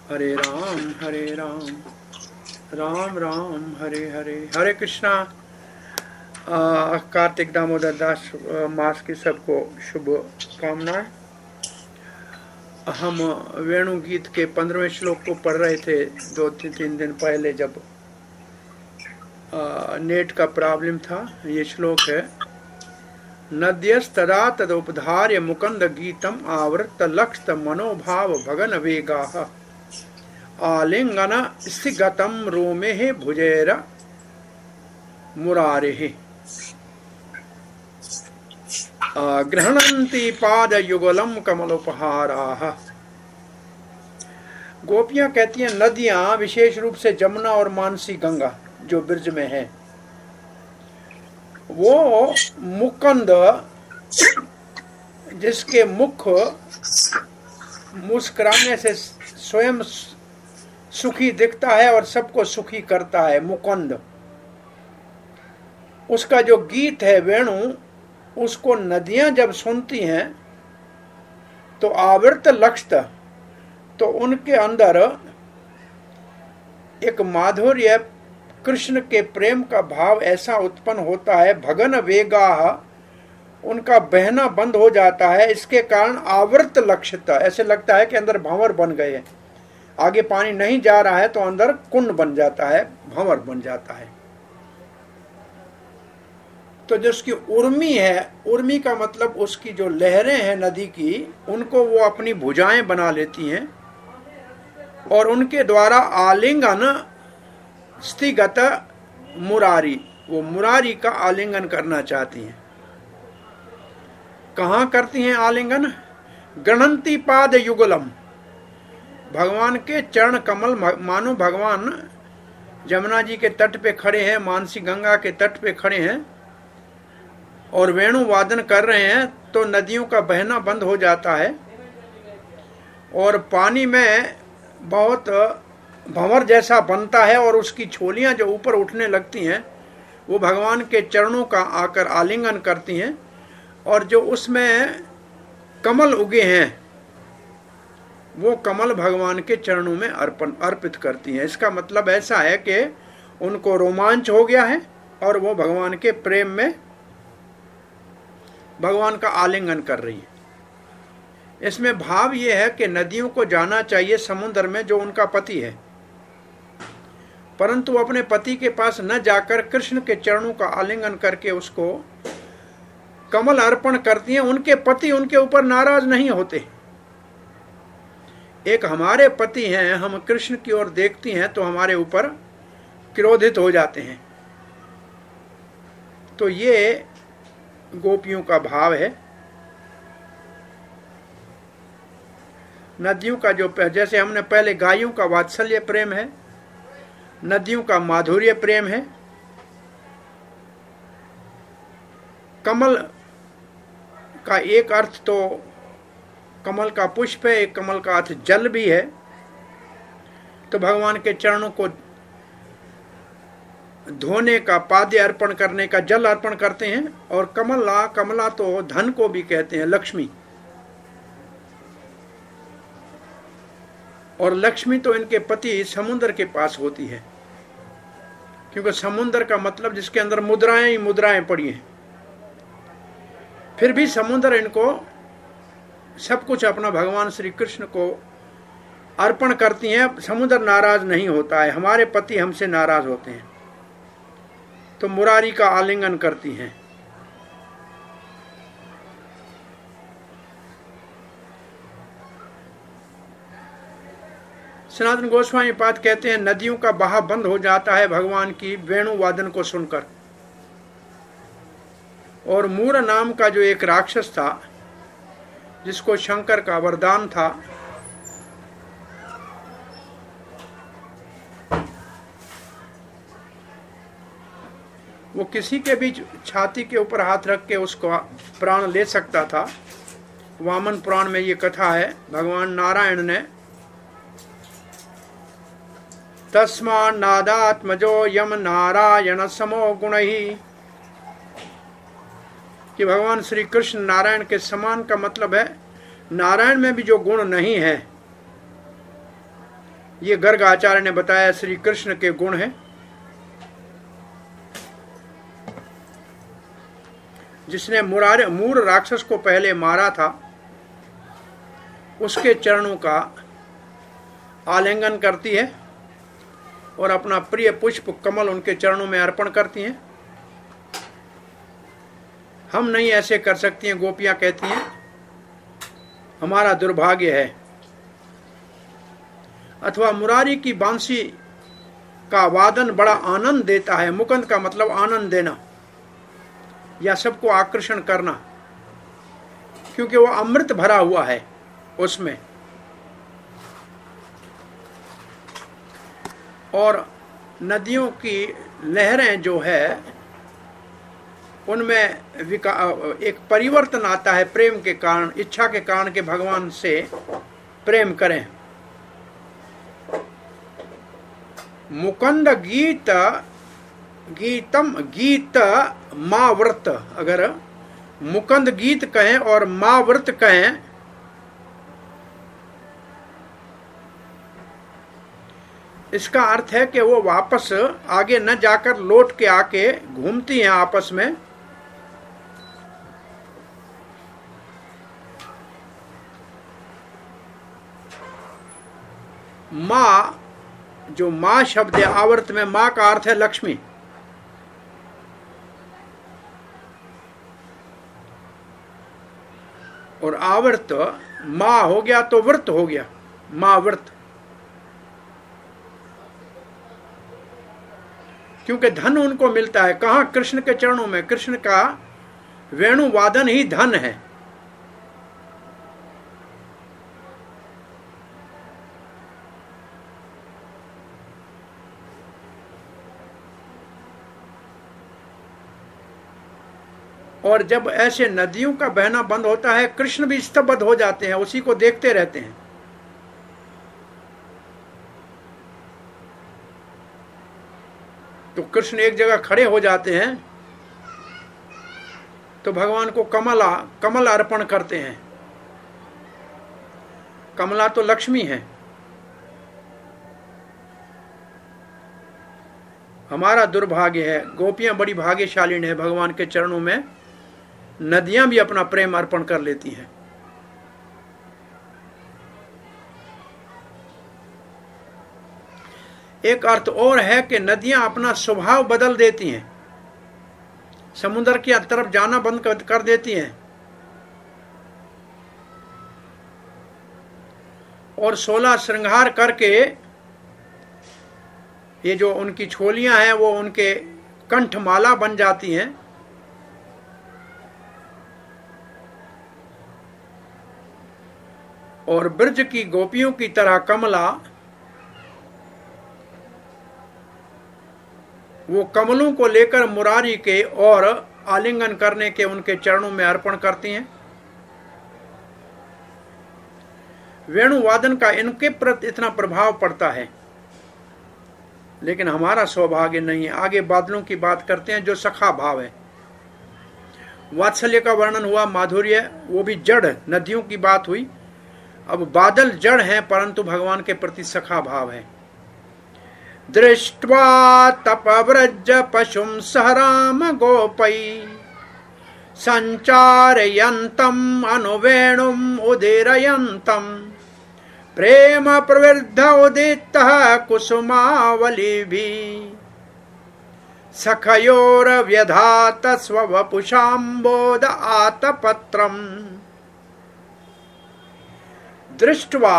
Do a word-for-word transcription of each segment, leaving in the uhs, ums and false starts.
हरे राम हरे राम राम राम हरे हरे। हरे कृष्णा। आ, कार्तिक दामोदर दास मास की सबको शुभ कामनाएं। हम वेणु गीत के पंद्रहवें श्लोक को पढ़ रहे थे दो तीन तीन दिन पहले, जब आ, नेट का प्रॉब्लम था। ये श्लोक है, नद्यस्तदा तदुपधार्य मुकुंद गीतम आवृत लक्षत मनोभाव भगन वेगाः आलिंगन स्थिगतम रोमे भुजैर मुरारे गृह्णन्ति पादयुगलम कमलोपहाराः। गोपियां कहती हैं, नदियां विशेष रूप से जमुना और मानसी गंगा जो ब्रज में है, वो मुकुंद जिसके मुख मुस्कुराने से स्वयं सुखी दिखता है और सबको सुखी करता है, मुकुंद, उसका जो गीत है वेणु, उसको नदियां जब सुनती हैं तो आवृत लक्षत, तो उनके अंदर एक माधुर्य, कृष्ण के प्रेम का भाव ऐसा उत्पन्न होता है, भगन वेगाः, उनका बहना बंद हो जाता है। इसके कारण आवृत लक्षित, ऐसे लगता है कि अंदर भंवर बन गए, आगे पानी नहीं जा रहा है तो अंदर कुंड बन जाता है, भंवर बन जाता है। तो जो उसकी उर्मी है, उर्मी का मतलब उसकी जो लहरें हैं नदी की, उनको वो अपनी भुजाएं बना लेती हैं और उनके द्वारा आलिंगन स्थिगत मुरारी, वो मुरारी का आलिंगन करना चाहती हैं। कहाँ करती हैं आलिंगन? गणंती पाद युगलम, भगवान के चरण कमल, मानो भगवान जमुना जी के तट पे खड़े हैं, मानसी गंगा के तट पे खड़े हैं और वेणु वादन कर रहे हैं, तो नदियों का बहना बंद हो जाता है और पानी में बहुत भंवर जैसा बनता है और उसकी छोलियां जो ऊपर उठने लगती हैं, वो भगवान के चरणों का आकर आलिंगन करती हैं और जो उसमें कमल उगे हैं वो कमल भगवान के चरणों में अर्पण अर्पित करती हैं। इसका मतलब ऐसा है कि उनको रोमांच हो गया है और वो भगवान के प्रेम में भगवान का आलिंगन कर रही है। इसमें भाव ये है कि नदियों को जाना चाहिए समुद्र में जो उनका पति है, परंतु अपने पति के पास न जाकर कृष्ण के चरणों का आलिंगन करके उसको कमल अर्पण करती हैं। उनके पति उनके ऊपर नाराज नहीं होते। एक हमारे पति हैं, हम कृष्ण की ओर देखती हैं तो हमारे ऊपर क्रोधित हो जाते हैं। तो ये गोपियों का भाव है। नदियों का जो, जैसे हमने पहले गायों का वात्सल्य प्रेम है, नदियों का माधुर्य प्रेम है। कमल का एक अर्थ तो कमल का पुष्प है, एक कमल का अर्थ जल भी है। तो भगवान के चरणों को धोने का, पाद्य अर्पण करने का जल अर्पण करते हैं। और कमला, कमला तो धन को भी कहते हैं, लक्ष्मी, और लक्ष्मी तो इनके पति समुद्र के पास होती है, क्योंकि समुद्र का मतलब जिसके अंदर मुद्राएं ही मुद्राएं पड़ी हैं। फिर भी समुद्र इनको सब कुछ अपना भगवान श्री कृष्ण को अर्पण करती हैं। समुद्र नाराज नहीं होता है, हमारे पति हमसे नाराज होते हैं तो मुरारी का आलिंगन करती हैं। सनातन गोस्वामी पाद कहते हैं, नदियों का बहाव बंद हो जाता है भगवान की वेणु वादन को सुनकर। और मूर नाम का जो एक राक्षस था, जिसको शंकर का वरदान था, वो किसी के भी छाती के ऊपर हाथ रख के उसको प्राण ले सकता था। वामन पुराण में ये कथा है, भगवान नारायण ने तस्मान् नादात्मजो यम नारायण समो गुणहि, कि भगवान श्री कृष्ण नारायण के समान का मतलब है नारायण में भी जो गुण नहीं है ये गर्ग आचार्य ने बताया श्री कृष्ण के गुण हैं। जिसने मुरारे मूर राक्षस को पहले मारा था, उसके चरणों का आलिंगन करती है और अपना प्रिय पुष्प कमल उनके चरणों में अर्पण करती हैं। हम नहीं ऐसे कर सकती हैं, गोपियां कहती हैं, हमारा दुर्भाग्य है। अथवा मुरारी की बांसी का वादन बड़ा आनंद देता है। मुकुंद का मतलब आनंद देना या सबको आकर्षण करना, क्योंकि वो अमृत भरा हुआ है उसमें। और नदियों की लहरें जो है उनमें विका एक परिवर्तन आता है प्रेम के कारण, इच्छा के कारण के भगवान से प्रेम करें। मुकुंद गीत गीतम गीत माँ व्रत, अगर मुकुंद गीत कहें और माँ व्रत कहें, इसका अर्थ है कि वो वापस आगे न जाकर लौट के आके घूमती हैं आपस में। माँ, जो माँ शब्द है आवर्त में, माँ का अर्थ है लक्ष्मी। और आवर्त माँ हो गया तो व्रत हो गया, माँ व्रत। क्योंकि धन उनको मिलता है कहाँ? कृष्ण के चरणों में। कृष्ण का वेणु वादन ही धन है। और जब ऐसे नदियों का बहना बंद होता है, कृष्ण भी स्तब्ध हो जाते हैं, उसी को देखते रहते हैं। तो कृष्ण एक जगह खड़े हो जाते हैं तो भगवान को कमला कमल अर्पण करते हैं। कमला तो लक्ष्मी है। हमारा दुर्भाग्य है, गोपियां बड़ी भाग्यशाली है, भगवान के चरणों में नदियां भी अपना प्रेम अर्पण कर लेती हैं। एक अर्थ और है कि नदियां अपना स्वभाव बदल देती हैं, समुद्र की तरफ जाना बंद कर देती हैं और सोलह श्रृंगार करके ये जो उनकी छोलियां हैं वो उनके कंठमाला बन जाती हैं। और ब्रज की गोपियों की तरह कमला वो कमलों को लेकर मुरारी के और आलिंगन करने के उनके चरणों में अर्पण करती हैं। वेणुवादन का इनके प्रति इतना प्रभाव पड़ता है, लेकिन हमारा सौभाग्य नहीं है। आगे बादलों की बात करते हैं जो सखा भाव है। वात्सल्य का वर्णन हुआ, माधुर्य, वो भी जड़ नदियों की बात हुई। अब बादल जड़ हैं परंतु भगवान के प्रति सखा भाव है। दृष्ट्वा तपव्रज पशुं सह राम गोपै संचारयन्तम् अनुवेणुम् उदीरयन्तम् प्रेम प्रवृद्ध उदितः कुसुमावलिभिः सखयोरव्यधात स्ववपुषाम्बोध आतपत्रम्। दृष्ट्वा,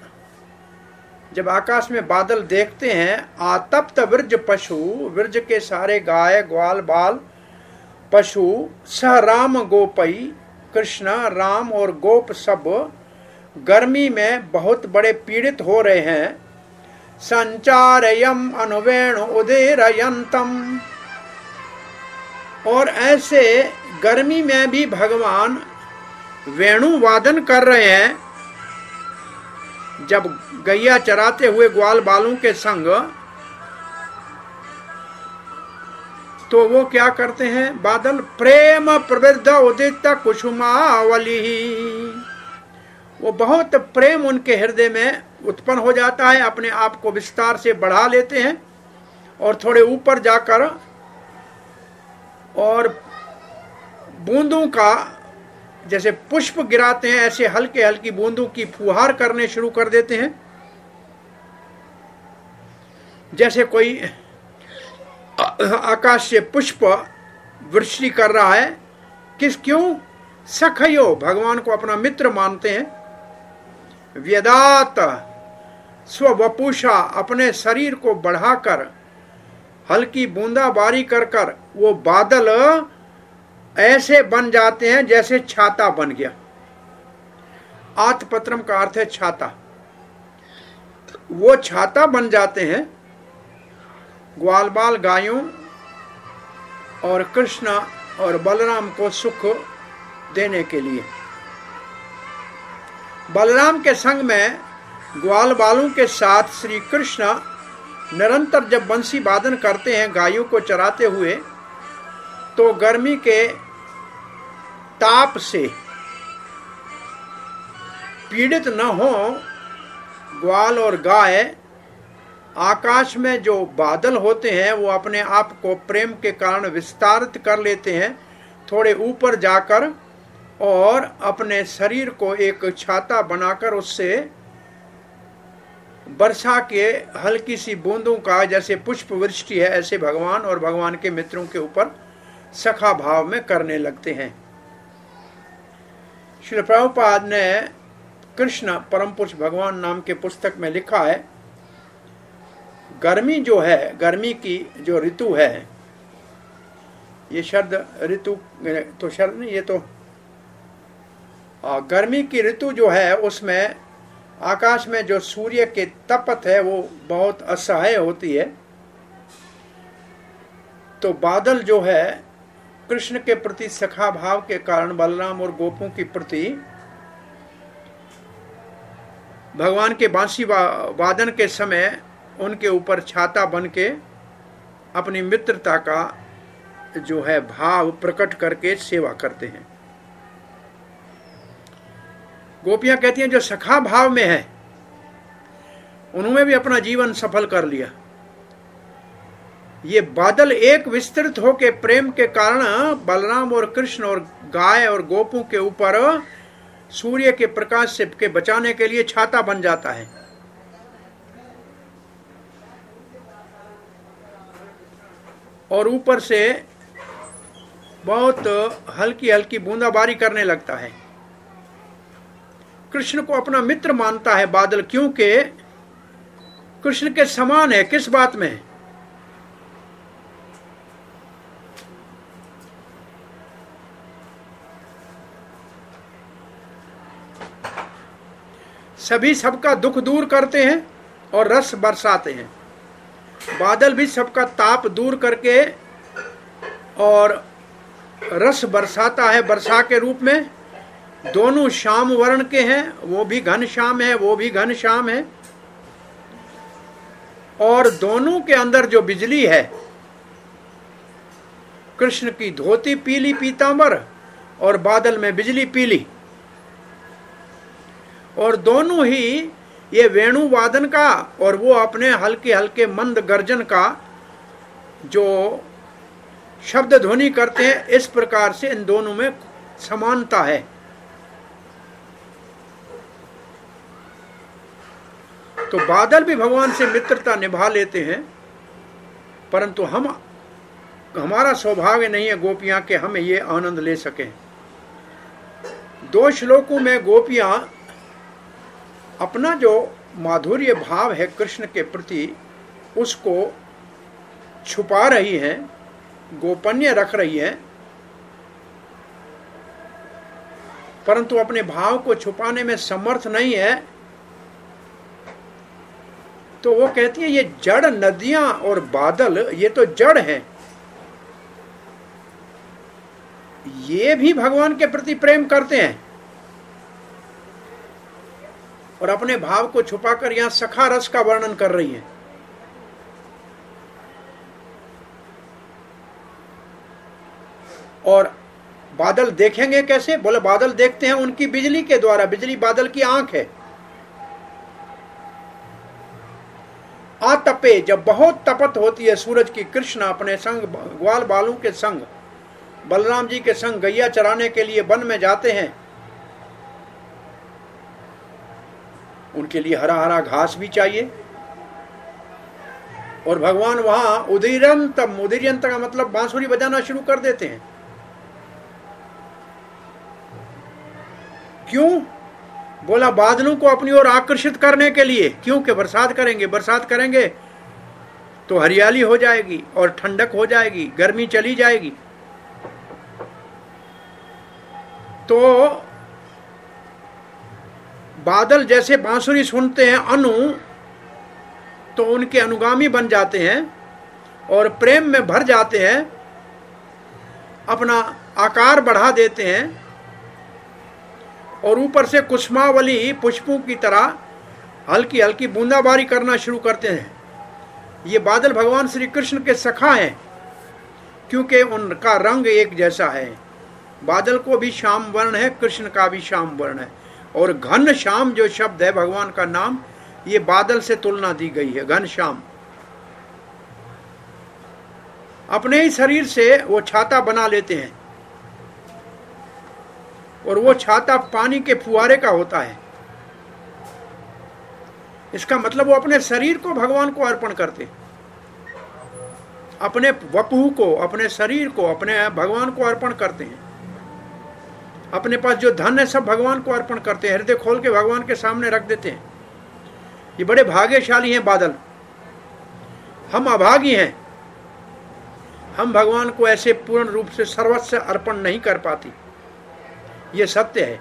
जब आकाश में बादल देखते हैं, आतप्त व्रज पशु, व्रज के सारे गाय ग्वाल बाल पशु, सह राम गोपई, कृष्ण राम और गोप सब गर्मी में बहुत बड़े पीड़ित हो रहे हैं। संचारयम अनुवेणु उदीरयन्तम, और ऐसे गर्मी में भी भगवान वेणु वादन कर रहे हैं। जब गैया चराते हुए ग्वाल बालों के संग, तो वो क्या करते हैं बादल? प्रेम प्रवृद्ध उदित कुसुमावली, वो बहुत प्रेम उनके हृदय में उत्पन्न हो जाता है, अपने आप को विस्तार से बढ़ा लेते हैं और थोड़े ऊपर जाकर और बूंदों का जैसे पुष्प गिराते हैं ऐसे हल्के हल्की बूंदों की फुहार करने शुरू कर देते हैं, जैसे कोई आकाश से पुष्प वृष्टि कर रहा है। किस क्यों? सखयो, भगवान को अपना मित्र मानते हैं। व्यदात स्ववपुषा, अपने शरीर को बढ़ाकर हल्की बूंदाबारी कर कर वो बादल ऐसे बन जाते हैं जैसे छाता बन गया। आतपत्रम का अर्थ है छाता। वो छाता बन जाते हैं ग्वाल बाल गायों और कृष्ण और बलराम को सुख देने के लिए। बलराम के संग में ग्वाल बालों के साथ श्री कृष्ण निरंतर जब बंसी वादन करते हैं गायों को चराते हुए, तो गर्मी के ताप से पीड़ित न हो ग्वाल और गाय, आकाश में जो बादल होते हैं वो अपने आप को प्रेम के कारण विस्तारित कर लेते हैं थोड़े ऊपर जाकर, और अपने शरीर को एक छाता बनाकर उससे वर्षा के हल्की सी बूंदों का जैसे पुष्प वृष्टि है ऐसे भगवान और भगवान के मित्रों के ऊपर सखा भाव में करने लगते हैं। श्री प्रभुपाद ने कृष्ण परम पुरुष भगवान नाम के पुस्तक में लिखा है, गर्मी जो है, गर्मी की जो ऋतु है, ये शरद ऋतु तो शरद नहीं, ये तो आ, गर्मी की ऋतु जो है उसमें आकाश में जो सूर्य के तपत है वो बहुत असह्य होती है। तो बादल जो है कृष्ण के प्रति सखा भाव के कारण बलराम और गोपों के प्रति भगवान के बांसी वादन के समय उनके ऊपर छाता बन के अपनी मित्रता का जो है भाव प्रकट करके सेवा करते हैं। गोपियां कहती हैं जो सखा भाव में है उन्होंने भी अपना जीवन सफल कर लिया। ये बादल एक विस्तृत होके प्रेम के कारण बलराम और कृष्ण और गाय और गोपों के ऊपर सूर्य के प्रकाश से के बचाने के लिए छाता बन जाता है। और ऊपर से बहुत हल्की हल्की बूंदाबारी करने लगता है। कृष्ण को अपना मित्र मानता है बादल, क्योंकि कृष्ण के समान है। किस बात में? सभी सबका दुख दूर करते हैं और रस बरसाते हैं। बादल भी सबका ताप दूर करके और रस बरसाता है वर्षा के रूप में। दोनों श्याम वर्ण के हैं, वो भी घन श्याम है, वो भी घन श्याम है। और दोनों के अंदर जो बिजली है, कृष्ण की धोती पीली पीतांबर और बादल में बिजली पीली, और दोनों ही ये वेणु वादन का और वो अपने हल्के हल्के मंद गर्जन का जो शब्द ध्वनि करते हैं, इस प्रकार से इन दोनों में समानता है। तो बादल भी भगवान से मित्रता निभा लेते हैं, परंतु हम हमारा सौभाग्य नहीं है गोपियां के हम ये आनंद ले सकें। दो श्लोकों में गोपियां अपना जो माधुर्य भाव है कृष्ण के प्रति उसको छुपा रही हैं, गोपनीय रख रही हैं, परंतु अपने भाव को छुपाने में समर्थ नहीं है। तो वो कहती है ये जड़ नदियां और बादल ये तो जड़ हैं, ये भी भगवान के प्रति प्रेम करते हैं और अपने भाव को छुपाकर यहां सखा रस का वर्णन कर रही हैं। और बादल देखेंगे कैसे? बोले बादल देखते हैं उनकी बिजली के द्वारा, बिजली बादल की आंख है। आतपे, जब बहुत तपत होती है सूरज की, कृष्ण अपने संग ग्वाल बालों के संग बलराम जी के संग गैया चराने के लिए वन में जाते हैं। उनके लिए हरा हरा घास भी चाहिए, और भगवान वहां उदीरंतम, उदीरंत का मतलब बांसुरी बजाना शुरू कर देते हैं। क्यों? बोला बादलों को अपनी ओर आकर्षित करने के लिए। क्योंकि बरसात करेंगे, बरसात करेंगे तो हरियाली हो जाएगी और ठंडक हो जाएगी, गर्मी चली जाएगी। तो बादल जैसे बांसुरी सुनते हैं अनु, तो उनके अनुगामी बन जाते हैं और प्रेम में भर जाते हैं, अपना आकार बढ़ा देते हैं, और ऊपर से कुसुमावली पुष्पों की तरह हल्की हल्की बूंदाबारी करना शुरू करते हैं। ये बादल भगवान श्री कृष्ण के सखा हैं, क्योंकि उनका रंग एक जैसा है। बादल को भी श्याम वर्ण है, कृष्ण का भी श्याम वर्ण है। और घन श्याम जो शब्द है भगवान का नाम, ये बादल से तुलना दी गई है, घन श्याम। अपने ही शरीर से वो छाता बना लेते हैं, और वो छाता पानी के फुहारे का होता है। इसका मतलब वो अपने शरीर को भगवान को अर्पण करते, अपने वपु को, अपने शरीर को, अपने भगवान को अर्पण करते हैं। अपने पास जो धन है सब भगवान को अर्पण करते हैं, हृदय खोल के भगवान के सामने रख देते हैं। ये बड़े भाग्यशाली हैं बादल। हम अभागी हैं, हम भगवान को ऐसे पूर्ण रूप से सर्वस्व अर्पण नहीं कर पाती। ये सत्य है।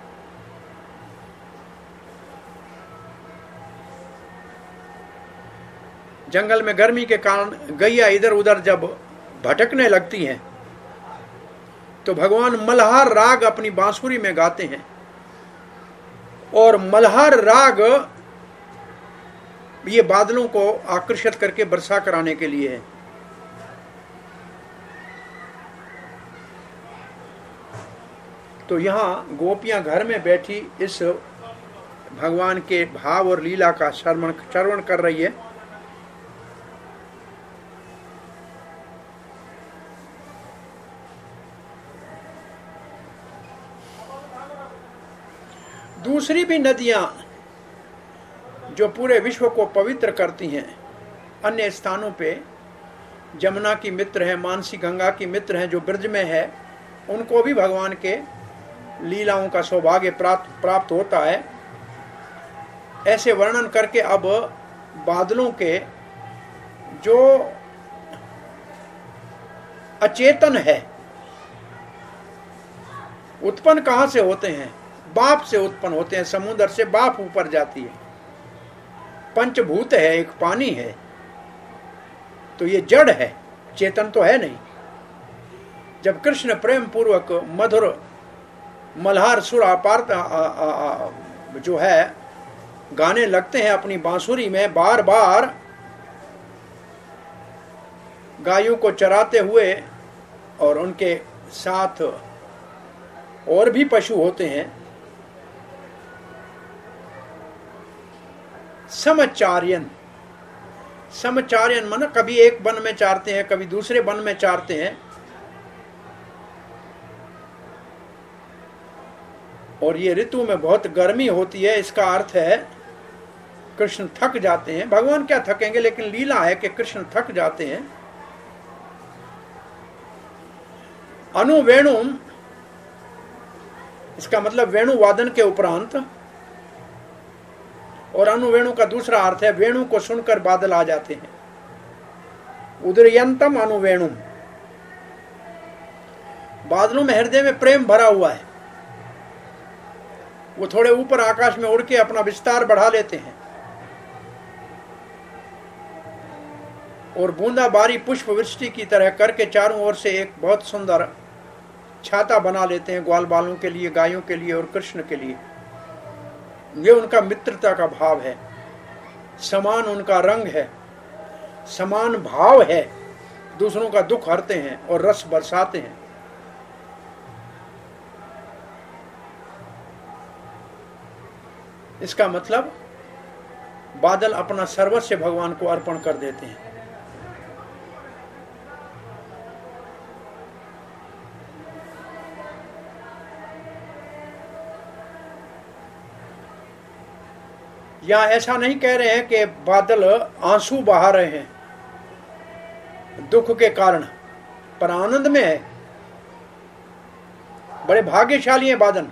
जंगल में गर्मी के कारण गैया इधर उधर जब भटकने लगती हैं, तो भगवान मल्हार राग अपनी बांसुरी में गाते हैं, और मल्हार राग ये बादलों को आकर्षित करके वर्षा कराने के लिए है। तो यहाँ गोपियां घर में बैठी इस भगवान के भाव और लीला का श्रवण श्रवण कर रही है। दूसरी भी नदियां जो पूरे विश्व को पवित्र करती हैं, अन्य स्थानों पे जमुना की मित्र है, मानसी गंगा की मित्र है, जो ब्रज में है, उनको भी भगवान के लीलाओं का सौभाग्य प्राप्त प्राप्त होता है। ऐसे वर्णन करके अब बादलों के जो अचेतन है, उत्पन्न कहां से होते हैं? बाप से उत्पन्न होते हैं। समुद्र से बाप ऊपर जाती है। पंचभूत है, एक पानी है, तो ये जड़ है, चेतन तो है नहीं। जब कृष्ण प्रेम पूर्वक मधुर मल्हार सुर अपार जो है गाने लगते हैं अपनी बांसुरी में, बार बार गायों को चराते हुए, और उनके साथ और भी पशु होते हैं। समचार्यन, समचार्यन मन कभी एक वन में चारते हैं, कभी दूसरे वन में चारते हैं, और ये ऋतु में बहुत गर्मी होती है। इसका अर्थ है कृष्ण थक जाते हैं। भगवान क्या थकेंगे, लेकिन लीला है कि कृष्ण थक जाते हैं। अनु वेणु, इसका मतलब वेणु वादन के उपरांत, और अनु वेणु का दूसरा अर्थ है वेणु को सुनकर बादल आ जाते हैं। उदयंतम अनु वेणु, बादलों में हृदय में प्रेम भरा हुआ है। वो थोड़े ऊपर आकाश में उड़ के अपना विस्तार बढ़ा लेते हैं, और बूंदाबारी पुष्प वृष्टि की तरह करके चारों ओर से एक बहुत सुंदर छाता बना लेते हैं, ग्वाल बालों के लिए, गायों के लिए और कृष्ण के लिए। ये उनका मित्रता का भाव है, समान उनका रंग है, समान भाव है, दूसरों का दुख हरते हैं और रस बरसाते हैं। इसका मतलब बादल अपना सर्वस्व भगवान को अर्पण कर देते हैं। या ऐसा नहीं कह रहे हैं कि बादल आंसू बहा रहे हैं दुख के कारण, पर आनंद में है। बड़े भाग्यशाली हैं बादल।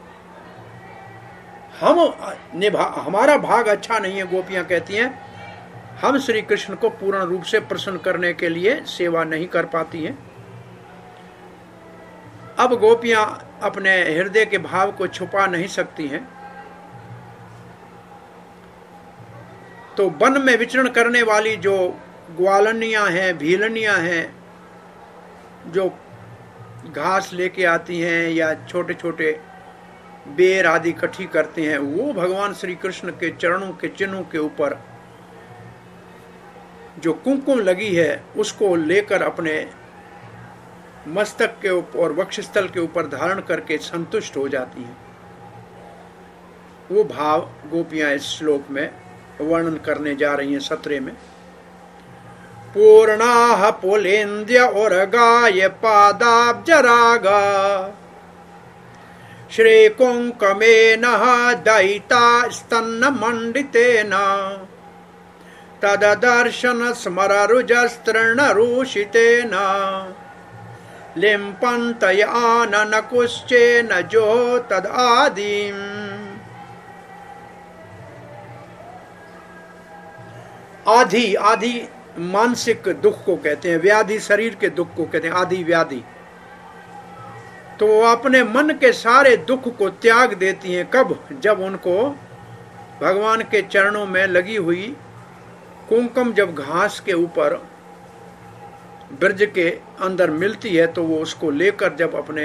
हम निभा हमारा भाग अच्छा नहीं है, गोपियां कहती हैं, हम श्री कृष्ण को पूर्ण रूप से प्रसन्न करने के लिए सेवा नहीं कर पाती हैं। अब गोपियां अपने हृदय के भाव को छुपा नहीं सकती हैं, तो वन में विचरण करने वाली जो ग्वालनियां हैं, भीलनियां हैं, जो घास लेके आती हैं या छोटे छोटे बेर आदि इकट्ठी करते हैं, वो भगवान श्री कृष्ण के चरणों के चिन्हों के ऊपर जो कुमकुम लगी है उसको लेकर अपने मस्तक के ऊपर और वक्षस्थल के ऊपर धारण करके संतुष्ट हो जाती हैं। वो भाव गोपियां इस श्लोक में वर्णन करने जा रही हैं सत्रह में। पूर्णाः पुलेन्द्य उर्गाय पादाब्जरागा श्रीकुङ्कुमेन दयिता स्तन्नमण्डितेन तददर्शन स्मररुजस्तृणरूषितेन लिम्पन्तयाननकुश्चेन जो तदादिम्। आधि आधि मानसिक दुख को कहते हैं, व्याधि शरीर के दुख को कहते हैं आधि व्याधि। तो वो अपने मन के सारे दुख को त्याग देती हैं। कब? जब उनको भगवान के चरणों में लगी हुई कुमकुम जब घास के ऊपर ब्रज के अंदर मिलती है तो वो उसको लेकर जब अपने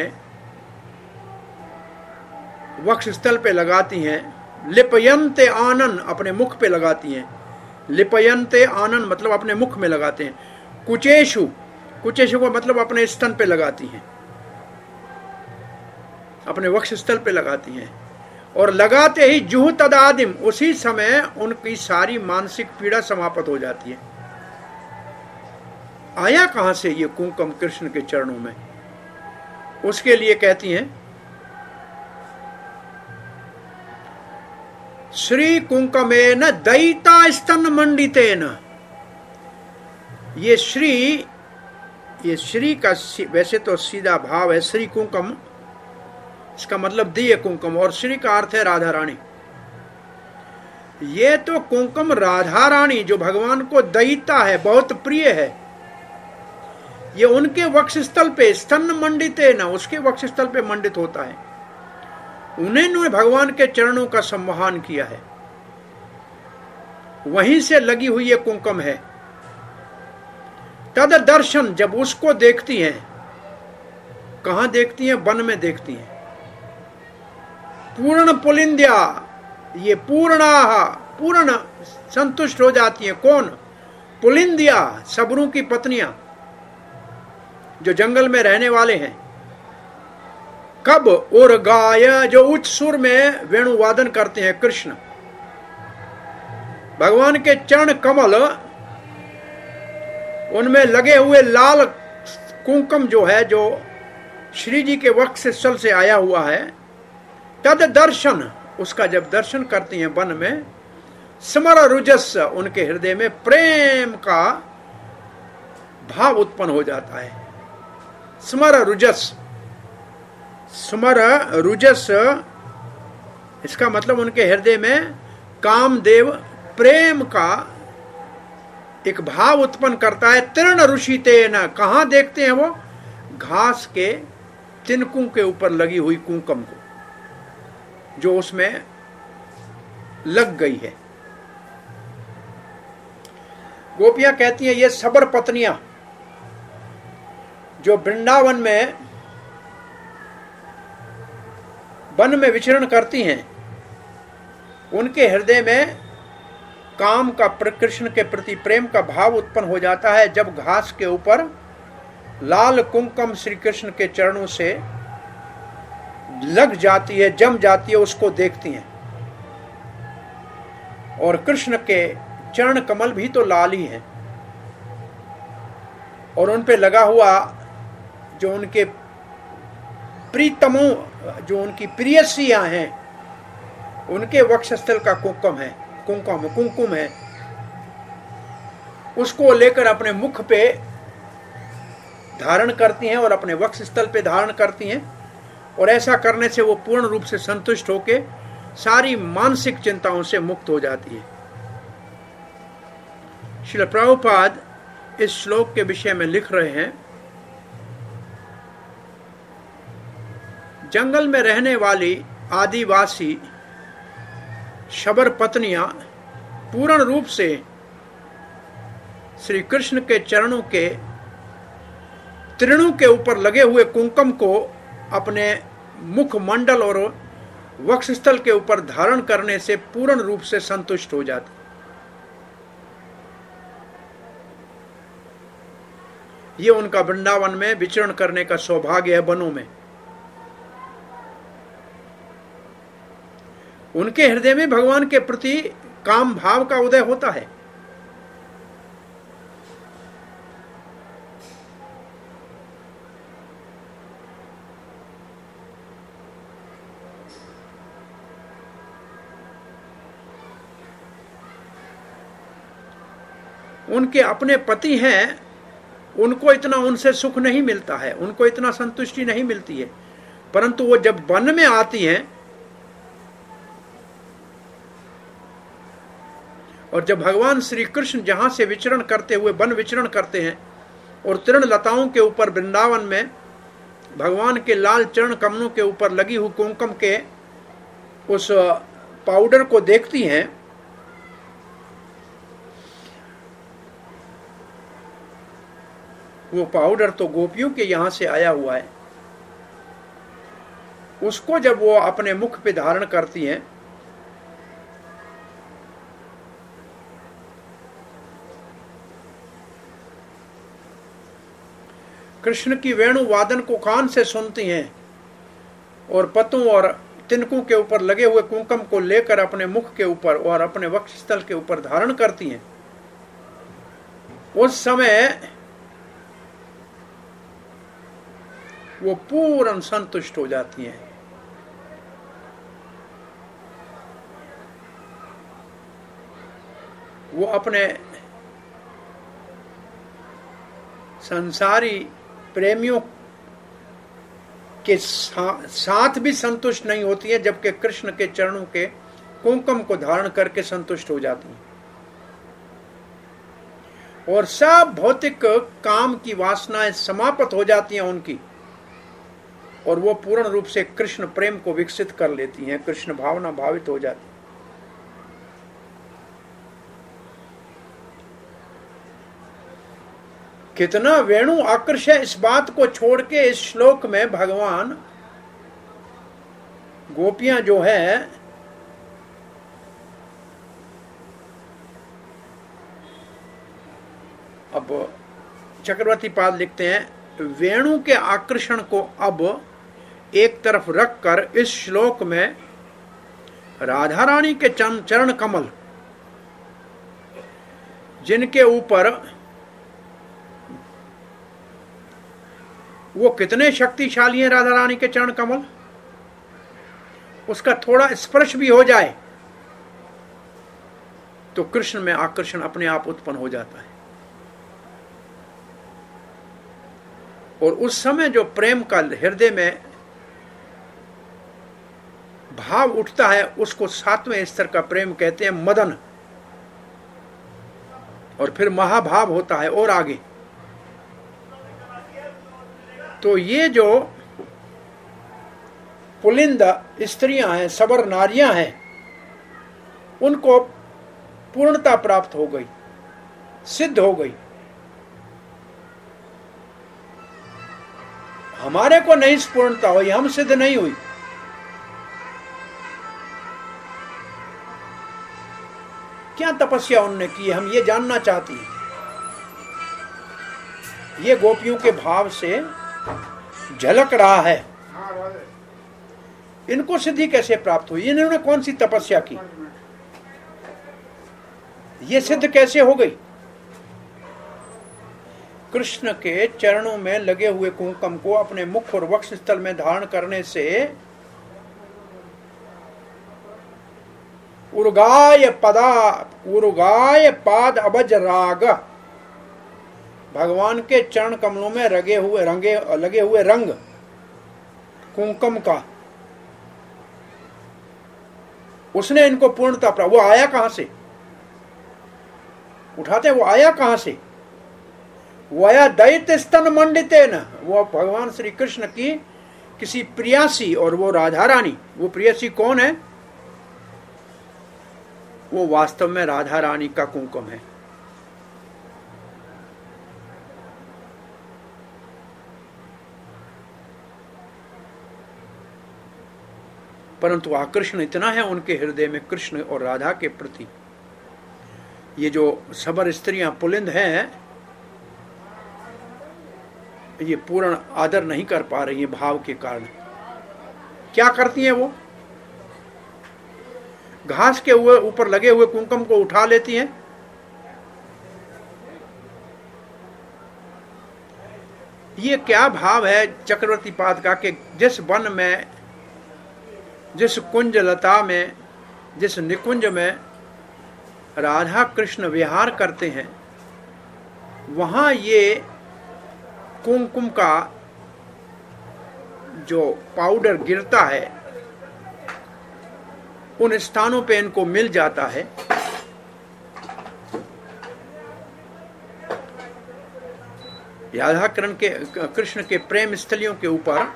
वक्षस्थल पे लगाती हैं, लिपयन्ते आनन अपने मुख पे लगाती हैं। लिपयन्ते आनन मतलब अपने मुख में लगाते हैं। कुचेशु कुचेशु का मतलब अपने स्तन पे लगाती हैं, अपने वक्षस्थल पे लगाती हैं। और लगाते ही जुह तदादिम उसी समय उनकी सारी मानसिक पीड़ा समाप्त हो जाती है। आया कहां से ये कुमकुम कृष्ण के चरणों में? उसके लिए कहती हैं श्री कुंकमेन दयिता स्तन मंडितेन। ये श्री ये श्री का वैसे तो सीधा भाव है श्री कुंकम, इसका मतलब दिए कुंकुम, और श्री का अर्थ है राधा रानी। ये तो कुंकुम राधा रानी जो भगवान को दयिता है, बहुत प्रिय है, ये उनके वक्षस्थल पे स्तन मंडिते न उसके वक्षस्थल पे मंडित होता है। उन्होंने भगवान के चरणों का संवहन किया है, वहीं से लगी हुई ये कुंकुम है। तद दर्शन जब उसको देखती हैं, कहां देखती हैं? वन में देखती हैं। पूर्ण पुलिंद्या ये पूर्णा पूर्ण संतुष्ट हो जाती हैं। कौन? पुलिंद्या सबरों की पत्नियां जो जंगल में रहने वाले हैं। कब? और गाय जो उच्च सुर में वेणुवादन करते हैं कृष्ण। भगवान के चरण कमल उनमें लगे हुए लाल कुंकुम जो है, जो श्री जी के वक्षस्थल से आया हुआ है, तद दर्शन उसका जब दर्शन करती हैं वन में, स्मर रुजस उनके हृदय में प्रेम का भाव उत्पन्न हो जाता है। स्मर रुजस स्मर रुजस इसका मतलब उनके हृदय में कामदेव प्रेम का एक भाव उत्पन्न करता है। तृण ऋषितेन कहां देखते हैं वो? घास के तिनकों के ऊपर लगी हुई कुंकुम को जो उसमें लग गई है। गोपियां कहती हैं ये सबर पत्नियां जो वृंदावन में वन में विचरण करती हैं, उनके हृदय में काम का कृष्ण के प्रति प्रेम का भाव उत्पन्न हो जाता है जब घास के ऊपर लाल कुंकुम श्री कृष्ण के चरणों से लग जाती है, जम जाती है, उसको देखती हैं। और कृष्ण के चरण कमल भी तो लाल ही हैं, और उन पे लगा हुआ जो उनके प्रीतमों, जो उनकी प्रियसियां हैं, उनके वक्षस्थल का कुंकुम है, कुंकुम कुंकुम है, उसको लेकर अपने मुख पे धारण करती हैं और अपने वक्षस्थल पे धारण करती हैं, और ऐसा करने से वो पूर्ण रूप से संतुष्ट होकर सारी मानसिक चिंताओं से मुक्त हो जाती है। श्रील प्रभुपाद इस श्लोक के विषय में लिख रहे हैं, जंगल में रहने वाली आदिवासी शबर पत्नियां पूर्ण रूप से श्री कृष्ण के चरणों के तृणों के ऊपर लगे हुए कुंकुम को अपने मुख मंडल और वक्षस्थल के ऊपर धारण करने से पूर्ण रूप से संतुष्ट हो जाती। ये उनका वृंदावन में विचरण करने का सौभाग्य है, वनों में। उनके हृदय में भगवान के प्रति काम भाव का उदय होता है। उनके अपने पति हैं, उनको इतना उनसे सुख नहीं मिलता है, उनको इतना संतुष्टि नहीं मिलती है, परंतु वो जब वन में आती हैं और जब भगवान श्री कृष्ण जहां से विचरण करते हुए वन विचरण करते हैं और तृण लताओं के ऊपर वृंदावन में भगवान के लाल चरण कमलों के ऊपर लगी हुई कुंकुम के उस पाउडर को देखती हैं, वो पाउडर तो गोपियों के यहां से आया हुआ है, उसको जब वो अपने मुख पे धारण करती हैं कृष्ण की वेणु वादन को कान से सुनती हैं और पतों और तिनकों के ऊपर लगे हुए कुंकुम को लेकर अपने मुख के ऊपर और अपने वक्षस्थल के ऊपर धारण करती हैं, उस समय वो पूर्ण संतुष्ट हो जाती हैं। वो अपने संसारी प्रेमियों के साथ भी संतुष्ट नहीं होती है, जबकि कृष्ण के चरणों के कुंकुम को धारण करके संतुष्ट हो जाती हैं, और सब भौतिक काम की वासनाएं समाप्त हो जाती हैं उनकी, और वो पूर्ण रूप से कृष्ण प्रेम को विकसित कर लेती हैं, कृष्ण भावना भावित हो जाती है। कितना वेणु आकर्ष है, इस बात को छोड़ के इस श्लोक में भगवान गोपियां जो है अब चक्रवर्ती पाद लिखते हैं, वेणु के आकर्षण को अब एक तरफ रखकर इस श्लोक में राधा रानी के चरण कमल, जिनके ऊपर वो कितने शक्तिशाली हैं राधा रानी के चरण कमल, उसका थोड़ा स्पर्श भी हो जाए तो कृष्ण में आकर्षण अपने आप उत्पन्न हो जाता है, और उस समय जो प्रेम का हृदय में भाव उठता है उसको सातवें स्तर का प्रेम कहते हैं, मदन, और फिर महाभाव होता है और आगे। तो ये जो पुलिंद स्त्रियां हैं, सबर नारियां हैं, उनको पूर्णता प्राप्त हो गई, सिद्ध हो गई। हमारे को नहीं पूर्णता हुई, हम सिद्ध नहीं हुई। क्या तपस्या उन्होंने की, हम ये जानना चाहती हैं। ये गोपियों के भाव से झलक रहा है। इनको सिद्धि कैसे प्राप्त हुई, इन्होंने कौन सी तपस्या की। ये सिद्ध कैसे हो गई? कृष्ण के चरणों में लगे हुए कुंकुम को अपने मुख और वक्ष स्थल में धारण करने से उर्गाय पदा उर्गाय पाद अबज राग, भगवान के चरण कमलों में रगे हुए रंगे लगे हुए रंग कुंकुम का, उसने इनको पूर्णता प्राप्त। वो आया कहां से? उठाते वो आया कहां से? वो आया दैत्य स्तन मंडिते न, वो भगवान श्री कृष्ण की किसी प्रियासी, और वो राधा रानी। वो प्रियासी कौन है? वो वास्तव में राधा रानी का कुंकुम है। परंतु आकर्षण इतना है उनके हृदय में कृष्ण और राधा के प्रति। ये जो सबर स्त्रियां पुलिंद हैं, ये पूर्ण आदर नहीं कर पा रही है भाव के कारण। क्या करती हैं? वो घास के ऊपर लगे हुए कुंकुम को उठा लेती हैं, ये क्या भाव है चक्रवर्ती पाद का कि जिस वन में, जिस कुंज लता में, जिस निकुंज में राधा कृष्ण विहार करते हैं, वहां ये कुंकुम का जो पाउडर गिरता है उन स्थानों पे इनको मिल जाता है। राधा कृष्ण के कृष्ण के प्रेम स्थलियों के ऊपर,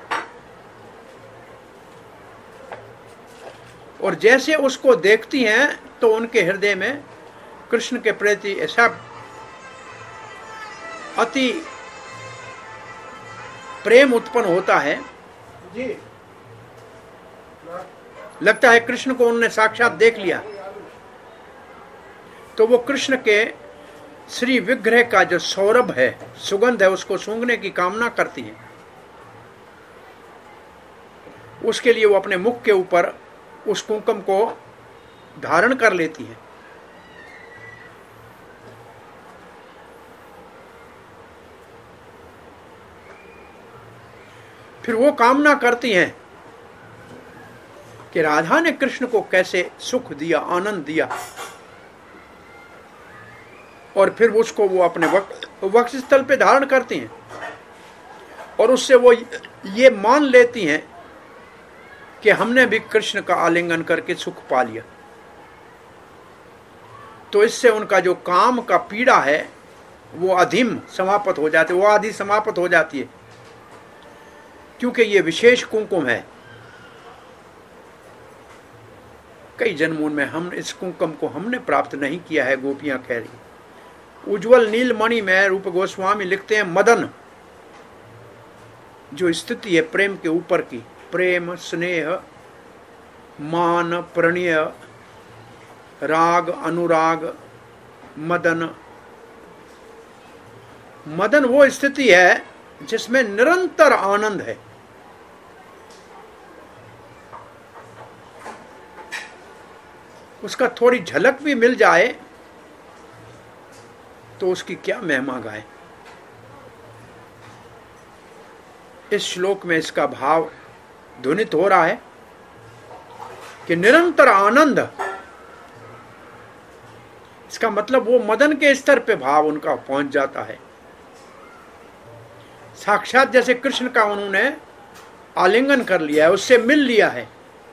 और जैसे उसको देखती हैं तो उनके हृदय में कृष्ण के प्रति ऐसा अति प्रेम उत्पन्न होता है जी, लगता है कृष्ण को उन्होंने साक्षात देख लिया। तो वो कृष्ण के श्री विग्रह का जो सौरभ है, सुगंध है, उसको सूंघने की कामना करती है। उसके लिए वो अपने मुख के ऊपर उस कुंकुम को धारण कर लेती है। फिर वो कामना करती हैं कि राधा ने कृष्ण को कैसे सुख दिया, आनंद दिया, और फिर उसको वो अपने वक्ष स्थल पे धारण करती हैं, और उससे वो ये मान लेती हैं कि हमने भी कृष्ण का आलिंगन करके सुख पा लिया। तो इससे उनका जो काम का पीड़ा है वो अधीम समाप्त हो जाती है, वो आदि समाप्त हो जाती है, क्योंकि ये विशेष कुंकुम है। कई जन्मों में हम इस कुंकुम को हमने प्राप्त नहीं किया है, गोपियां कह रही। उज्जवल नीलमणि में रूप गोस्वामी लिखते हैं, मदन जो स्थिति है प्रेम के ऊपर की, प्रेम, स्नेह, मान, प्रणय, राग, अनुराग, मदन मदन वो स्थिति है जिसमें निरंतर आनंद है। उसका थोड़ी झलक भी मिल जाए तो उसकी क्या महिमा गाए। इस श्लोक में इसका भाव ध्वनित हो रहा है कि निरंतर आनंद, इसका मतलब वो मदन के स्तर पे भाव उनका पहुंच जाता है। साक्षात जैसे कृष्ण का उन्होंने आलिंगन कर लिया है, उससे मिल लिया है।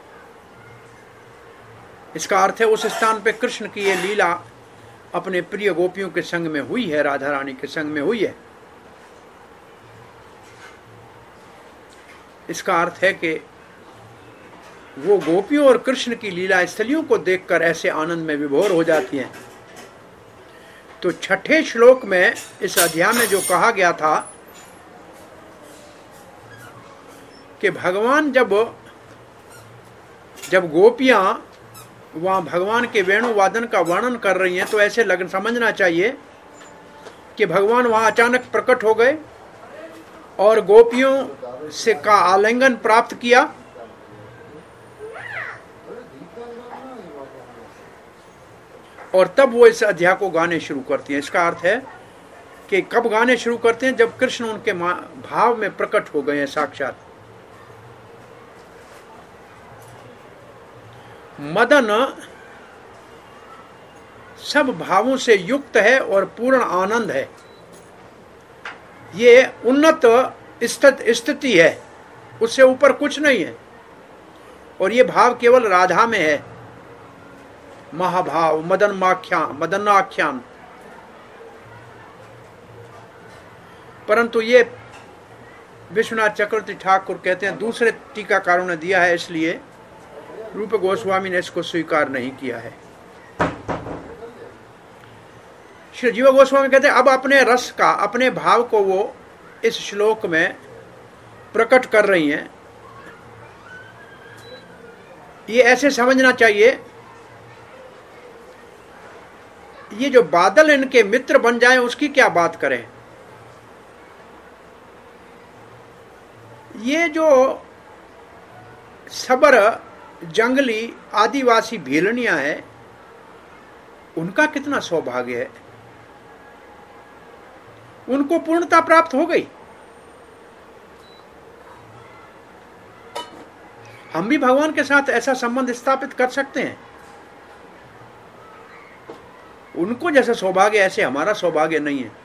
इसका अर्थ है उस स्थान पे कृष्ण की ये लीला अपने प्रिय गोपियों के संग में हुई है, राधा रानी के संग में हुई है। इसका अर्थ है कि वो गोपियों और कृष्ण की लीला स्थलियों को देखकर ऐसे आनंद में विभोर हो जाती हैं। तो छठे श्लोक में इस अध्याय में जो कहा गया था कि भगवान जब जब गोपियां वहां भगवान के वेणु वादन का वर्णन कर रही हैं, तो ऐसे लगन समझना चाहिए कि भगवान वहां अचानक प्रकट हो गए और गोपियों से का आलिंगन प्राप्त किया, और तब वो इस अध्याय को गाने शुरू करती हैं। इसका अर्थ है कि कब गाने शुरू करते हैं, जब कृष्ण उनके भाव में प्रकट हो गए हैं साक्षात। मदन सब भावों से युक्त है और पूर्ण आनंद है। ये उन्नत स्थिति है, उससे ऊपर कुछ नहीं है। और ये भाव केवल राधा में है, महाभाव, मदन माख्यान, मदनाख्यान। परंतु ये विश्वनाथ चक्रवर्ती ठाकुर कहते हैं, दूसरे टीकाकारों ने दिया है, इसलिए रूप गोस्वामी ने इसको स्वीकार नहीं किया है। श्री जीव गोस्वामी कहते हैं अब अपने रस का, अपने भाव को वो इस श्लोक में प्रकट कर रही हैं। ये ऐसे समझना चाहिए, ये जो बादल इनके मित्र बन जाएं उसकी क्या बात करें। ये जो सबर जंगली आदिवासी भीलनियां हैं, उनका कितना सौभाग्य है, उनको पूर्णता प्राप्त हो गई। हम भी भगवान के साथ ऐसा संबंध स्थापित कर सकते हैं। उनको जैसा सौभाग्य, ऐसे हमारा सौभाग्य नहीं है।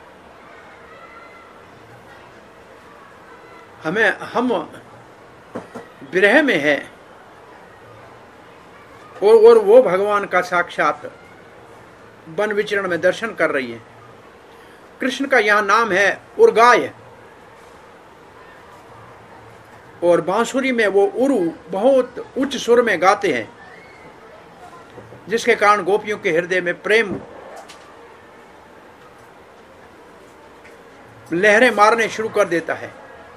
हमें हम विरह में है और, और वो भगवान का साक्षात वन विचरण में दर्शन कर रही है। कृष्ण का यहां नाम है उर्गाय, और बांसुरी में वो उरु बहुत उच्च सुर में गाते हैं, जिसके कारण गोपियों के हृदय में प्रेम लहरें मारने शुरू कर देता है।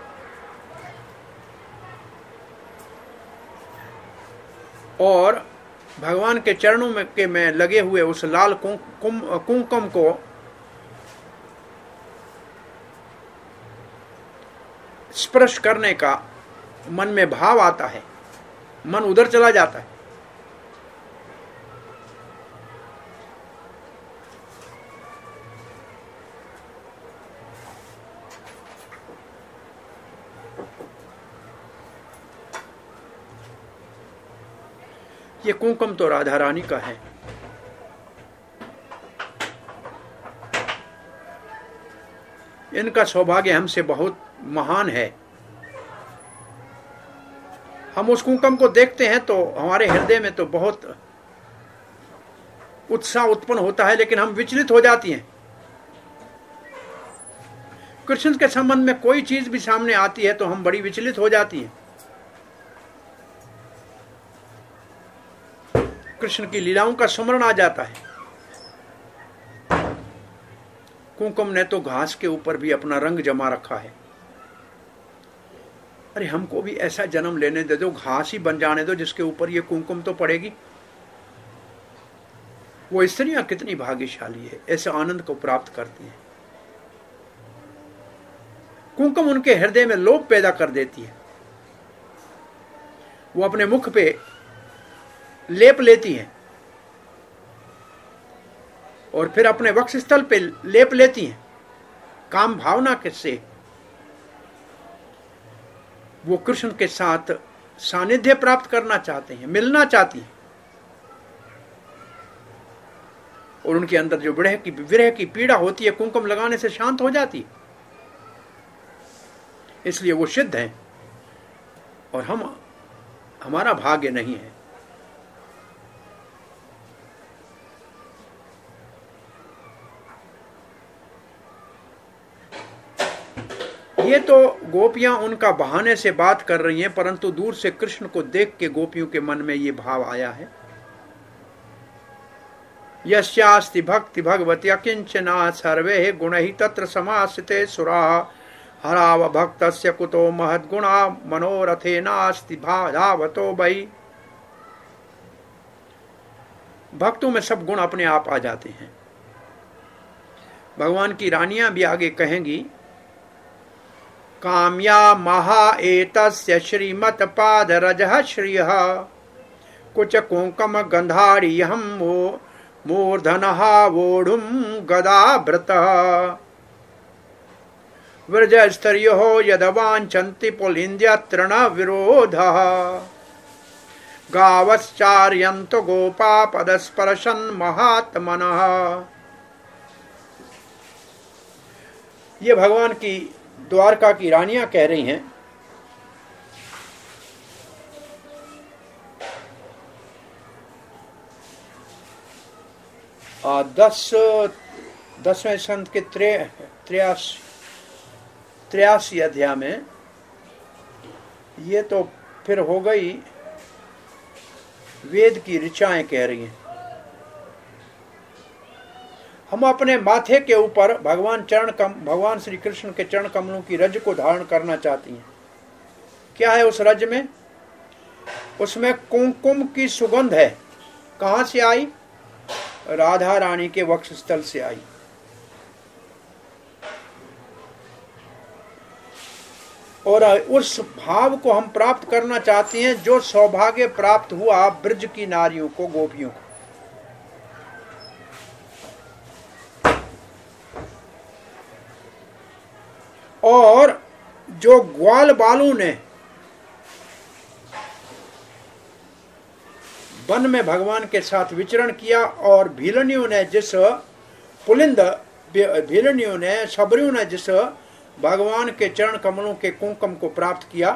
और भगवान के चरणों में के में लगे हुए उस लाल कुमकुम को स्पर्श करने का मन में भाव आता है, मन उधर चला जाता है। ये कुमकुम तो राधा रानी का है। इनका सौभाग्य हमसे बहुत महान है। हम उस कुमकुम को देखते हैं तो हमारे हृदय में तो बहुत उत्साह उत्पन्न होता है, लेकिन हम विचलित हो जाती हैं। कृष्ण के संबंध में कोई चीज भी सामने आती है तो हम बड़ी विचलित हो जाती हैं। कृष्ण की लीलाओं का स्मरण आ जाता है। कुमकुम ने तो घास के ऊपर भी अपना रंग जमा रखा है। अरे हमको भी ऐसा जन्म लेने दे दो, घास ही बन जाने दो जिसके ऊपर ये कुमकुम तो पड़ेगी। वो स्त्रियां कितनी भाग्यशाली है, ऐसे आनंद को प्राप्त करती हैं। कुमकुम उनके हृदय में लोभ पैदा कर देती है। वो अपने मुख पे लेप लेती हैं और फिर अपने वक्षस्थल पे लेप लेती हैं। काम भावना के से वो कृष्ण के साथ सानिध्य प्राप्त करना चाहते हैं, मिलना चाहती हैं, और उनके अंदर जो विरह की विरह की पीड़ा होती है कुमकुम लगाने से शांत हो जाती है। इसलिए वो सिद्ध हैं और हम हमारा भाग्य नहीं है। ये तो गोपियां उनका बहाने से बात कर रही हैं, परंतु दूर से कृष्ण को देख के गोपियों के मन में ये भाव आया है। यस्यास्ति भक्ति भगवती अकिंचना सर्वे गुणैः तत्र समाश्रिते सुराः हराव भक्तस्य कुतो महद्गुणा मनोरथेनास्ति धावतो वै। भक्तों में सब गुण अपने आप आ जाते हैं। भगवान की रानियां भी आगे कहेंगी, काम्या महा एतस्य श्रीमत पादरजः श्रियः कुच कुंकम गंधारी हम वो मूर्धनः वोढुं गदाभृतः व्रजस्तर्यो यदवाञ्छन्ति पुलिन्द्यतृण विरोधः गावश्चार्यन्तो गोपा पदस्पर्शन् महात्मनः। ये भगवान की द्वारका की रानियां कह रही हैं, आ, दस दसवें संत के त्रे त्रियासी त्रियासी अध्याय में। ये तो फिर हो गई वेद की ऋचाएं कह रही हैं। हम अपने माथे के ऊपर भगवान चरण कम भगवान श्री कृष्ण के चरण कमलों की रज को धारण करना चाहती हैं। क्या है उस रज में? उसमें कुमकुम की सुगंध है। कहां से आई? राधा रानी के वक्षस्थल से आई। और उस भाव को हम प्राप्त करना चाहते हैं जो सौभाग्य प्राप्त हुआ ब्रज की नारियों को, गोपियों को। और जो ग्वाल बालू ने वन में भगवान के साथ विचरण किया और भीलनियों ने जिस पुलिंद भीलनियों ने शबरियों ने जिस भगवान के चरण कमलों के कुंकुम को प्राप्त किया,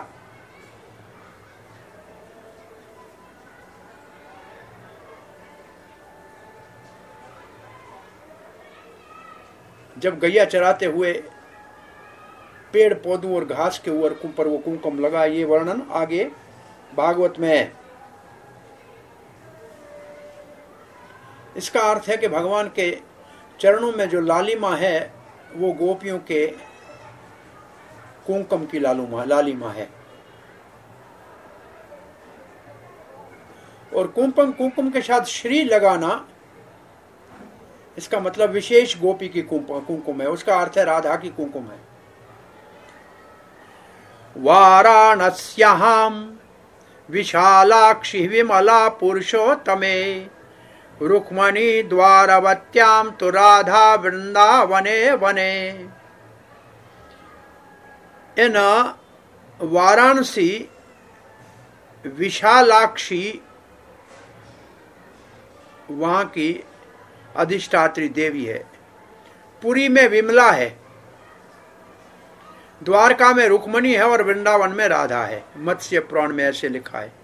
जब गैया चराते हुए पेड़ पौधों और घास के ऊपर वो कुंकुम लगा, ये वर्णन आगे भागवत में है। इसका अर्थ है कि भगवान के चरणों में जो लालिमा है वो गोपियों के कुंकुम की लालूमा लालिमा है। और कुंकुम कुंकुम के साथ श्री लगाना, इसका मतलब विशेष गोपी की कुंकुम है। उसका अर्थ है राधा की कुंकुम है। वाराणस्यां विशालाक्षि विमला पुरुषोत्तमे रुक्मणी द्वारवत्यां तु राधा वृंदावने वने। इन वाराणसी विशालाक्षी वहां की अधिष्ठात्री देवी है, पुरी में विमला है, द्वारका में रुक्मणी है और वृंदावन में राधा है। मत्स्य पुराण में ऐसे लिखा है।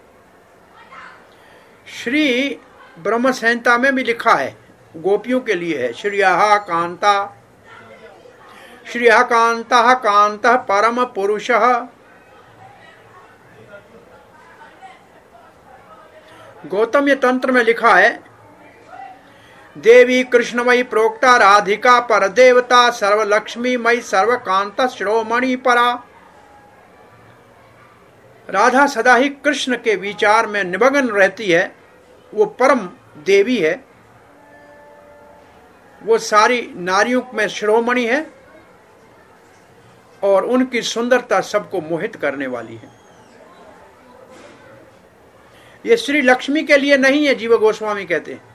श्री ब्रह्म संहिता में भी लिखा है, गोपियों के लिए है। श्रियः कांता श्रियः कांतः कांतः परम पुरुषः। गौतम तंत्र में लिखा है, देवी कृष्णमयी प्रोक्ता राधिका पर देवता सर्वलक्ष्मी मयी सर्वकांत शिरोमणि परा। राधा सदा ही कृष्ण के विचार में निमग्न रहती है। वो परम देवी है, वो सारी नारियों में शिरोमणि है और उनकी सुंदरता सबको मोहित करने वाली है। ये श्री लक्ष्मी के लिए नहीं है, जीव गोस्वामी कहते हैं,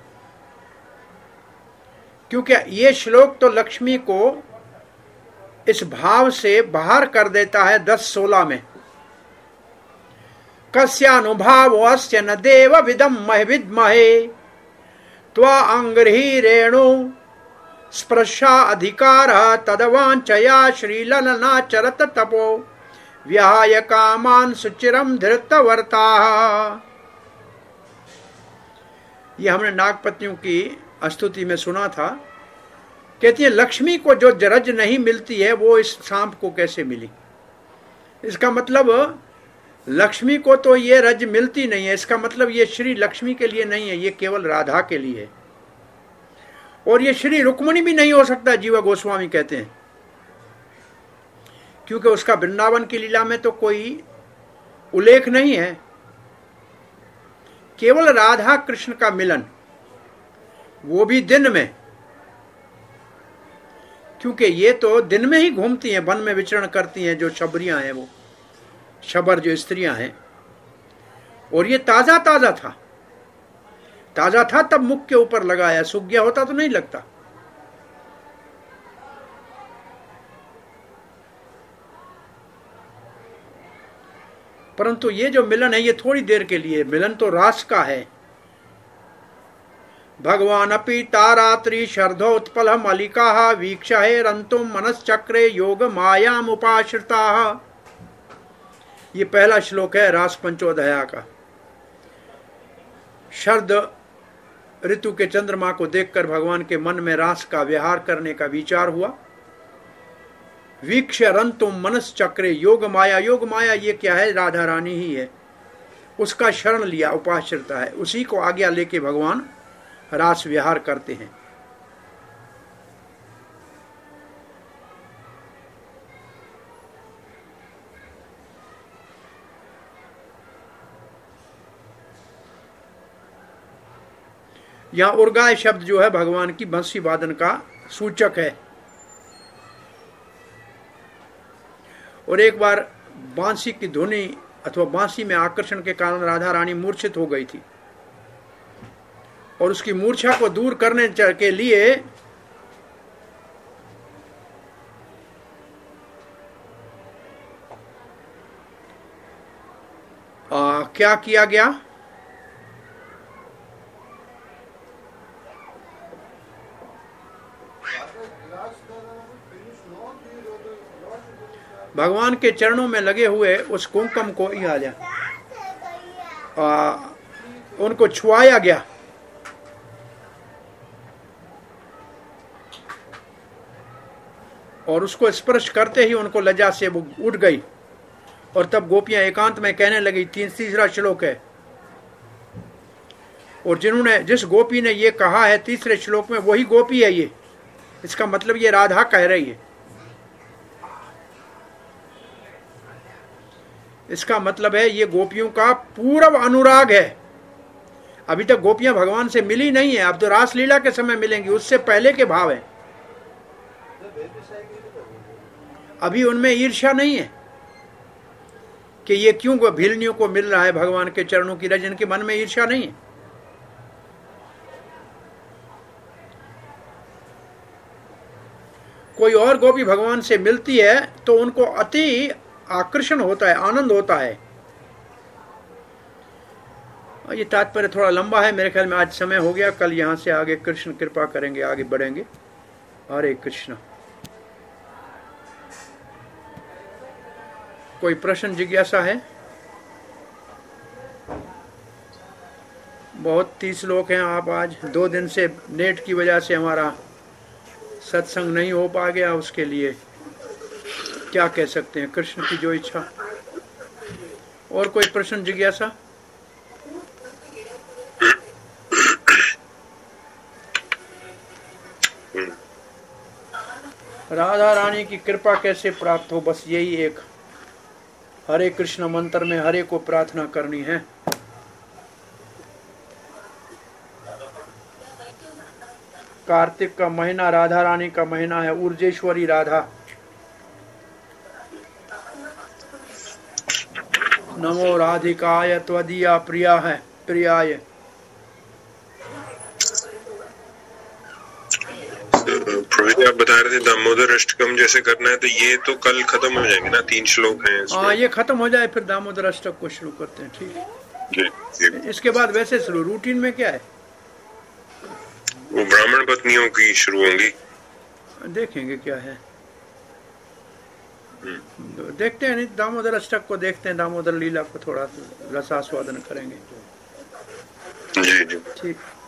क्योंकि ये श्लोक तो लक्ष्मी को इस भाव से बाहर कर देता है। दस सोलह में कस्यानुभाव अस्य न देव विदम मह विद्महे त्वा अंग्रही रेणु स्पृशा अधिकार तदवांचया श्रीललना चरत तपो व्याय कामान सुचिरम धृतवर्ता। ये हमने नागपतियों की स्तुति में सुना था। कहती है लक्ष्मी को जो रज नहीं मिलती है वो इस सांप को कैसे मिली। इसका मतलब लक्ष्मी को तो ये रज मिलती नहीं है। इसका मतलब ये श्री लक्ष्मी के लिए नहीं है, ये केवल राधा के लिए है। और ये श्री रुक्मणी भी नहीं हो सकता, जीवा गोस्वामी कहते हैं, क्योंकि उसका वृंदावन की लीला में तो कोई उल्लेख नहीं है। केवल राधा कृष्ण का मिलन, वो भी दिन में, क्योंकि ये तो दिन में ही घूमती हैं, वन में विचरण करती हैं। जो शबरियां हैं, वो शबर जो स्त्रियां हैं, और ये ताजा ताजा था। ताजा था तब मुख के ऊपर लगाया, सूख गया होता तो नहीं लगता। परंतु ये जो मिलन है ये थोड़ी देर के लिए, मिलन तो रास का है। भगवान अपि तारात्रि शर्धोत्पल मलिका वीक्षा है रंतुम मनश्चक्रे योग मायाम उपाश्रिता। ये पहला श्लोक है रास पंचोदया का। शरद ऋतु के चंद्रमा को देखकर भगवान के मन में रास का विहार करने का विचार हुआ। वीक्ष रंतुम मनस चक्रे योग माया, योग माया ये क्या है? राधा रानी ही है। उसका शरण लिया, उपाश्रिता है, उसी को आज्ञा लेके भगवान रास विहार करते हैं। यहां उर्गाय शब्द जो है भगवान की बंसी वादन का सूचक है। और एक बार बांसी की ध्वनि अथवा बांसी में आकर्षण के कारण राधा रानी मूर्छित हो गई थी, और उसकी मूर्छा को दूर करने के लिए आ, क्या किया गया? भगवान के चरणों में लगे हुए उस कुंकुम को ही आ जा आ, उनको छुआया गया। और उसको स्पर्श करते ही उनको लज्जा से वो उठ गई। और तब गोपियां एकांत में कहने लगी, तीन तीसरा श्लोक है, और जिन्होंने जिस गोपी ने ये कहा है तीसरे श्लोक में वही गोपी है ये। इसका मतलब ये राधा कह रही है। इसका मतलब है ये गोपियों का पूर्व अनुराग है। अभी तक गोपियां भगवान से मिली नहीं है, अब तो रास लीला के समय मिलेंगी, उससे पहले के भाव है। अभी उनमें ईर्ष्या नहीं है कि ये क्यों भिलनियों को मिल रहा है भगवान के चरणों की रज, इनके मन में ईर्ष्या नहीं है। कोई और गोपी भगवान से मिलती है तो उनको अति आकर्षण होता है, आनंद होता है। ये तात्पर्य थोड़ा लंबा है, मेरे ख्याल में आज समय हो गया। कल यहां से आगे कृष्ण कृपा करेंगे, आगे बढ़ेंगे। हरे कृष्ण। कोई प्रश्न जिज्ञासा है? बहुत तीस लोग हैं। आप आज दो दिन से नेट की वजह से हमारा सत्संग नहीं हो पा गया, उसके लिए क्या कह सकते हैं, कृष्ण की जो इच्छा। और कोई प्रश्न जिज्ञासा? राधा रानी की कृपा कैसे प्राप्त हो, बस यही एक हरे कृष्ण मंत्र में हरे को प्रार्थना करनी है। कार्तिक का महीना राधा रानी का महीना है, ऊर्जेश्वरी राधा। नमो राधिकाय त्वदीया प्रिया है प्रियाय। प्रभु आप बता रहे थे दामोदर अष्टकम जैसे करना है, तो ये तो कल खत्म हो जाएंगे ना, तीन श्लोक हैं इसमें। हाँ, ये खत्म हो जाए फिर दामोदर अष्टक को शुरू करते हैं, ठीक है जी, जी। इसके बाद वैसे शुरू रूटीन में क्या है, वो ब्राह्मण पत्नियों की शुरू होंगी, देखेंगे क्या है। देखते हैं, नहीं दामोदर अष्टक को देखते हैं, दामोदर लीला को थोड़ा रसास्वादन करेंगे। जी जी ठीक।